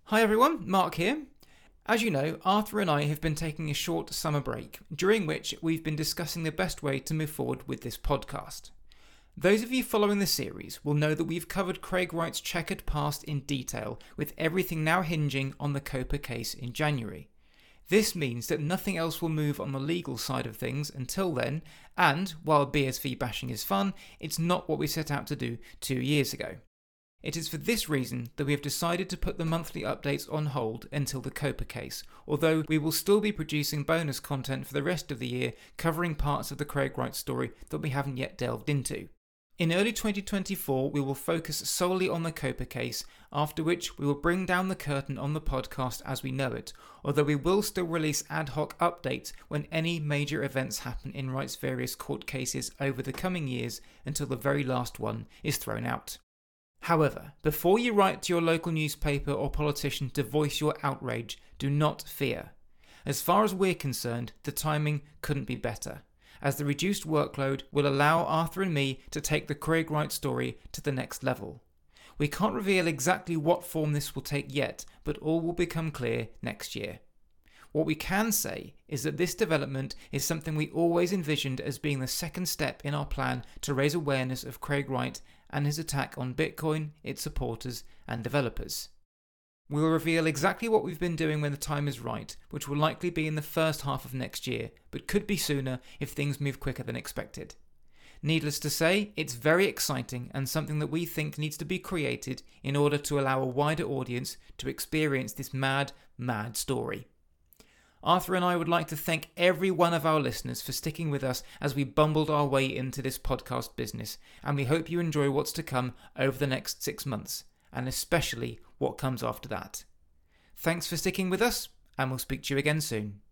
Hi everyone, Mark here. As you know, Arthur and I have been taking a short summer break, during which we've been discussing the best way to move forward with this podcast. Those of you following the series will know that we've covered Craig Wright's checkered past in detail, with everything now hinging on the Copa case in January. This means that nothing else will move on the legal side of things until then, and while BSV bashing is fun, it's not what we set out to do 2 years ago. It is for this reason that we have decided to put the monthly updates on hold until the Copa case, although we will still be producing bonus content for the rest of the year covering parts of the Craig Wright story that we haven't yet delved into. In early 2024 we will focus solely on the Copa case, after which we will bring down the curtain on the podcast as we know it, although we will still release ad hoc updates when any major events happen in Wright's various court cases over the coming years until the very last one is thrown out. However, before you write to your local newspaper or politician to voice your outrage, do not fear. As far as we're concerned, the timing couldn't be better, as the reduced workload will allow Arthur and me to take the Craig Wright story to the next level. We can't reveal exactly what form this will take yet, but all will become clear next year. What we can say is that this development is something we always envisioned as being the second step in our plan to raise awareness of Craig Wright and his attack on Bitcoin, its supporters and developers. We will reveal exactly what we've been doing when the time is right, which will likely be in the first half of next year, but could be sooner if things move quicker than expected. Needless to say, it's very exciting and something that we think needs to be created in order to allow a wider audience to experience this mad story. Arthur and I would like to thank every one of our listeners for sticking with us as we bumbled our way into this podcast business, and we hope you enjoy what's to come over the next 6 months, and especially what comes after that. Thanks for sticking with us, and we'll speak to you again soon.